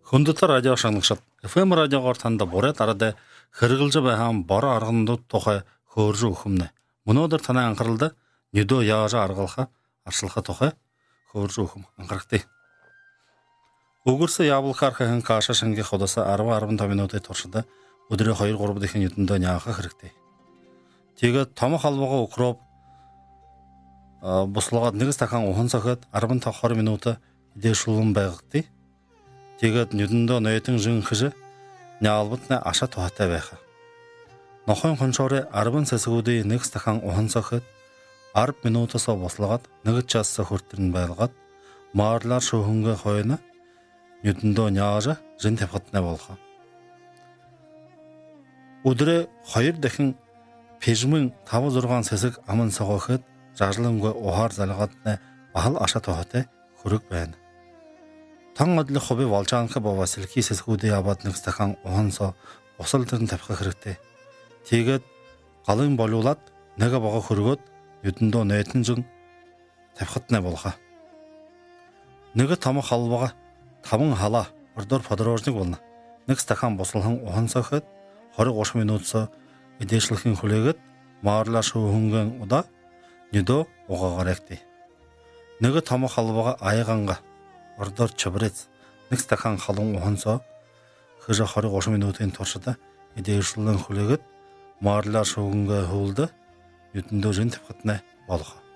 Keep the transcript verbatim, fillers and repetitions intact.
Хүндэт радио шагнагчид эф эм радиогоор танд буруу дараад хэрэгжилж байгаа бороо аргандууд тухай хөөржин өгөмнө. Өнөөдөр танай анхааралд нүдөө яаж аргалах арслахаа тухай хөөржин өгөм анхаарахтыг. Өгөрсө явуулахаар хэн каша шингийн худас ten fifteen минутын туршид өдрийн two three дахин нүдэндөө няахах хэрэгтэй. Тэгээд том халбага укроп буслаад нэгс дахин ухан цохоод fifteen twenty минут дээшлэн байгагдтыг. Тэгээд нүдэндөө нойтон жинхэж няалбатны аша тухатай байх. Нохын хончоор ten сэсгүүдийн нэгс дахин ухан цохоод ten минутаас буслаад one час хүртэн байлгаад маарлаар шүүхэнгээ хойно нүдэндөө няаж жин тавхатна болох. Өдрөө two дахин пижмэн five six сэсэг аман согоход жажлангүй ухаар залгаадны бахал аша тухатай хөрөг байна. Тан одлох хобби болж анх бова сэлхий сэсгүүдийн яваад нэгс дахин ухансоо усал дэрн тавхах хэрэгтэй. Тэгээд галын болуулаад нэг бага хөргөөд нүдэндөө нойтон жин тавхатна болох. Нэг том халбага таван халаа ордоор подорожник болно. Нэгс дахин буслан ухансахад twenty thirty минутсоо эдээшлэхийн хүлээгээд маарлаа шүүхэнген удаа нүдөө угаагарагтээ. Нэг том халбага айганга ордоор чабрэц нэгс дахин халуун ухансоо хэж twenty thirty минутын туршид эдээшлэн хүлээгээд маарлаа шүүхэнгээ хөвлөд нүдэндөө жин тавхатна болох.